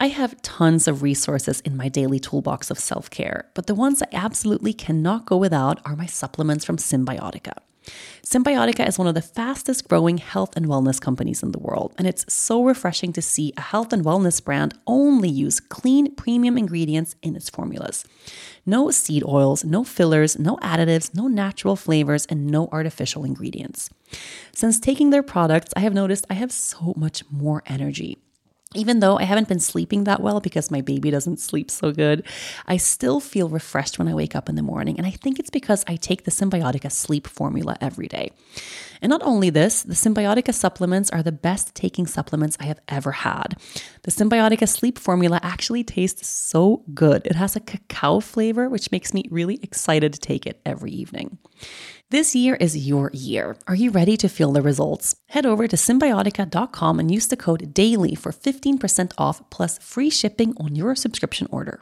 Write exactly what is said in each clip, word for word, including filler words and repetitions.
I have tons of resources in my daily toolbox of self-care, but the ones I absolutely cannot go without are my supplements from Cymbiotika. Cymbiotika is one of the fastest growing health and wellness companies in the world, and it's so refreshing to see a health and wellness brand only use clean, premium ingredients in its formulas. No seed oils, no fillers, no additives, no natural flavors, and no artificial ingredients. Since taking their products, I have noticed I have so much more energy. Even though I haven't been sleeping that well because my baby doesn't sleep so good, I still feel refreshed when I wake up in the morning. And I think it's because I take the Cymbiotika sleep formula every day. And not only this, the Cymbiotika supplements are the best taking supplements I have ever had. The Cymbiotika sleep formula actually tastes so good. It has a cacao flavor, which makes me really excited to take it every evening. This year is your year. Are you ready to feel the results? Head over to cymbiotika dot com and use the code DAILY for fifteen percent off plus free shipping on your subscription order.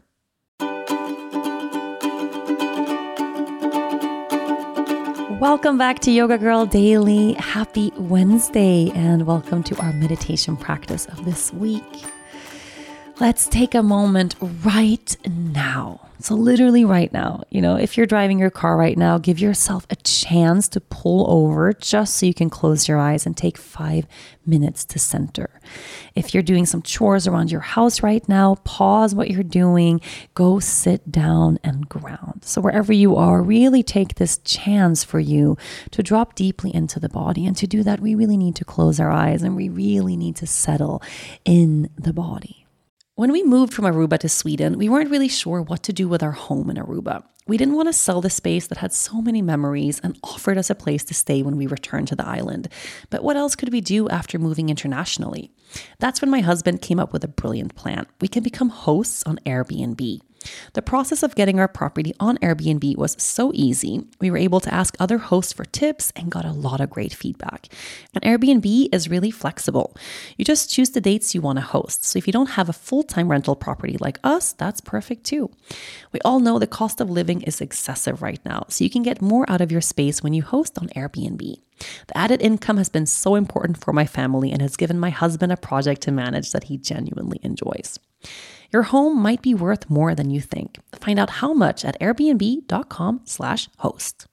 Welcome back to Yoga Girl Daily. Happy Wednesday and welcome to our meditation practice of this week. Let's take a moment right now. So literally right now, you know, if you're driving your car right now, give yourself a chance to pull over just so you can close your eyes and take five minutes to center. If you're doing some chores around your house right now, pause what you're doing, go sit down and ground. So wherever you are, really take this chance for you to drop deeply into the body. And to do that, we really need to close our eyes and we really need to settle in the body. When we moved from Aruba to Sweden, we weren't really sure what to do with our home in Aruba. We didn't want to sell the space that had so many memories and offered us a place to stay when we returned to the island. But what else could we do after moving internationally? That's when my husband came up with a brilliant plan. We can become hosts on Airbnb. The process of getting our property on Airbnb was so easy. We were able to ask other hosts for tips and got a lot of great feedback. And Airbnb is really flexible. You just choose the dates you want to host. So if you don't have a full-time rental property like us, that's perfect too. We all know the cost of living is excessive right now, so you can get more out of your space when you host on Airbnb. The added income has been so important for my family and has given my husband a project to manage that he genuinely enjoys. Your home might be worth more than you think. Find out how much at airbnb dot com slash host.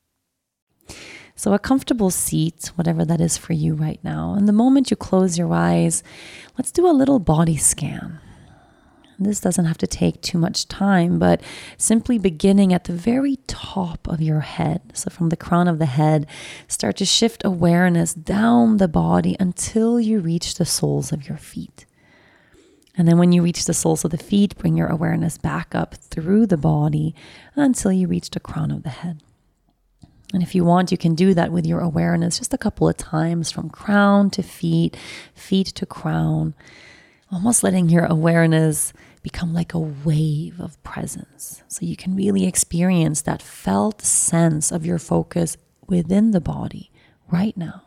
So a comfortable seat, whatever that is for you right now. And the moment you close your eyes, let's do a little body scan. This doesn't have to take too much time, but simply beginning at the very top of your head. So from the crown of the head, start to shift awareness down the body until you reach the soles of your feet. And then when you reach the soles of the feet, bring your awareness back up through the body until you reach the crown of the head. And if you want, you can do that with your awareness just a couple of times from crown to feet, feet to crown, almost letting your awareness become like a wave of presence. So you can really experience that felt sense of your focus within the body right now.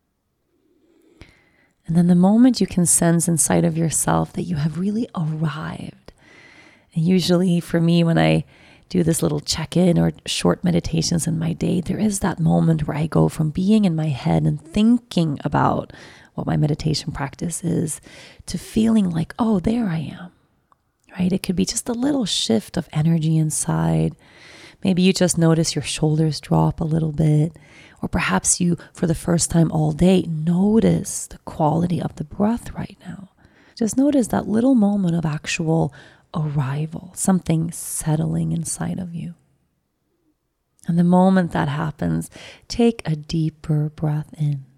And then the moment you can sense inside of yourself that you have really arrived. And usually for me, when I do this little check-in or short meditations in my day, there is that moment where I go from being in my head and thinking about what my meditation practice is to feeling like, oh, there I am, right? It could be just a little shift of energy inside. Maybe you just notice your shoulders drop a little bit. Or perhaps you, for the first time all day, notice the quality of the breath right now. Just notice that little moment of actual arrival, something settling inside of you. And the moment that happens, take a deeper breath in.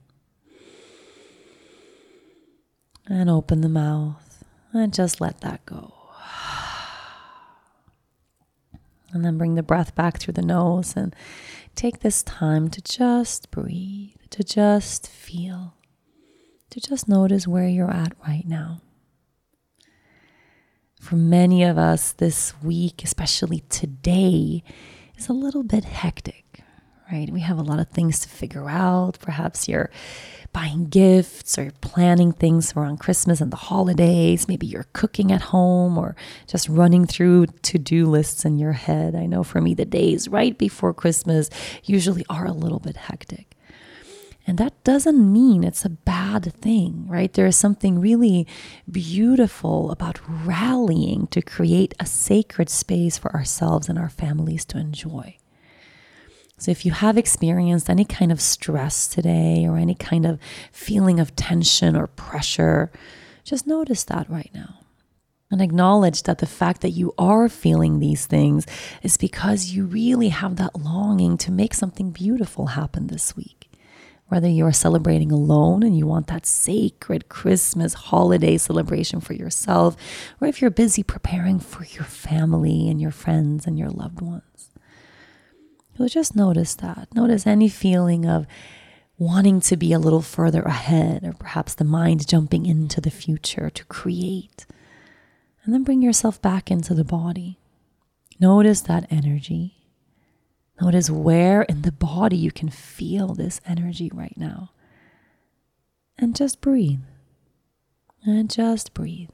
And open the mouth and just let that go. And then bring the breath back through the nose and take this time to just breathe, to just feel, to just notice where you're at right now. For many of us this week, especially today, is a little bit hectic, right? We have a lot of things to figure out. Perhaps you're buying gifts or planning things around Christmas and the holidays. Maybe you're cooking at home or just running through to-do lists in your head. I know for me, the days right before Christmas usually are a little bit hectic. And that doesn't mean it's a bad thing, right? There is something really beautiful about rallying to create a sacred space for ourselves and our families to enjoy. So if you have experienced any kind of stress today or any kind of feeling of tension or pressure, just notice that right now. And acknowledge that the fact that you are feeling these things is because you really have that longing to make something beautiful happen this week. Whether you're celebrating alone and you want that sacred Christmas holiday celebration for yourself, or if you're busy preparing for your family and your friends and your loved ones. So just notice that. Notice any feeling of wanting to be a little further ahead, or perhaps the mind jumping into the future to create. And then bring yourself back into the body. Notice that energy. Notice where in the body you can feel this energy right now. And just breathe. And just breathe.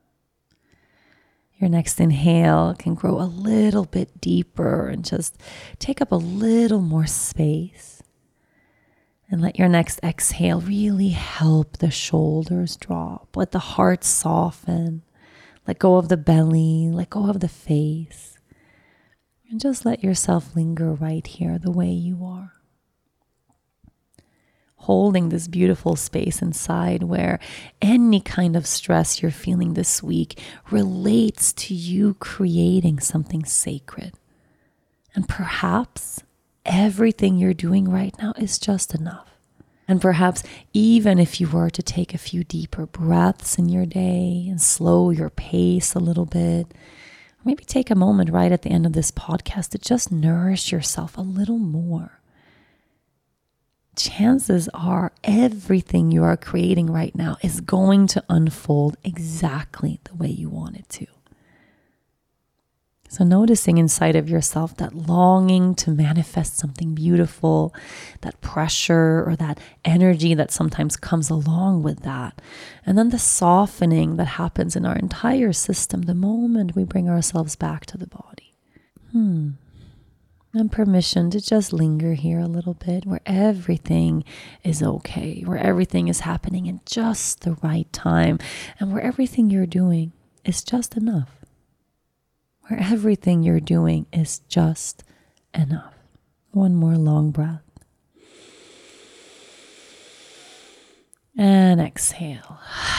Your next inhale can grow a little bit deeper and just take up a little more space. And let your next exhale really help the shoulders drop. Let the heart soften. Let go of the belly. Let go of the face. And just let yourself linger right here the way you are. Holding this beautiful space inside where any kind of stress you're feeling this week relates to you creating something sacred. And perhaps everything you're doing right now is just enough. And perhaps even if you were to take a few deeper breaths in your day and slow your pace a little bit, or maybe take a moment right at the end of this podcast to just nourish yourself a little more. Chances are everything you are creating right now is going to unfold exactly the way you want it to. So noticing inside of yourself that longing to manifest something beautiful, that pressure or that energy that sometimes comes along with that. And then the softening that happens in our entire system the moment we bring ourselves back to the body. Hmm. And permission to just linger here a little bit where everything is okay, where everything is happening in just the right time, and where everything you're doing is just enough. Where everything you're doing is just enough. One more long breath. And exhale.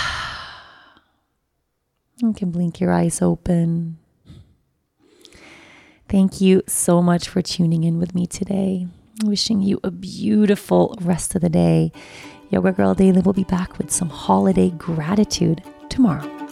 You can blink your eyes open. Thank you so much for tuning in with me today. Wishing you a beautiful rest of the day. Yoga Girl Daily will be back with some holiday gratitude tomorrow.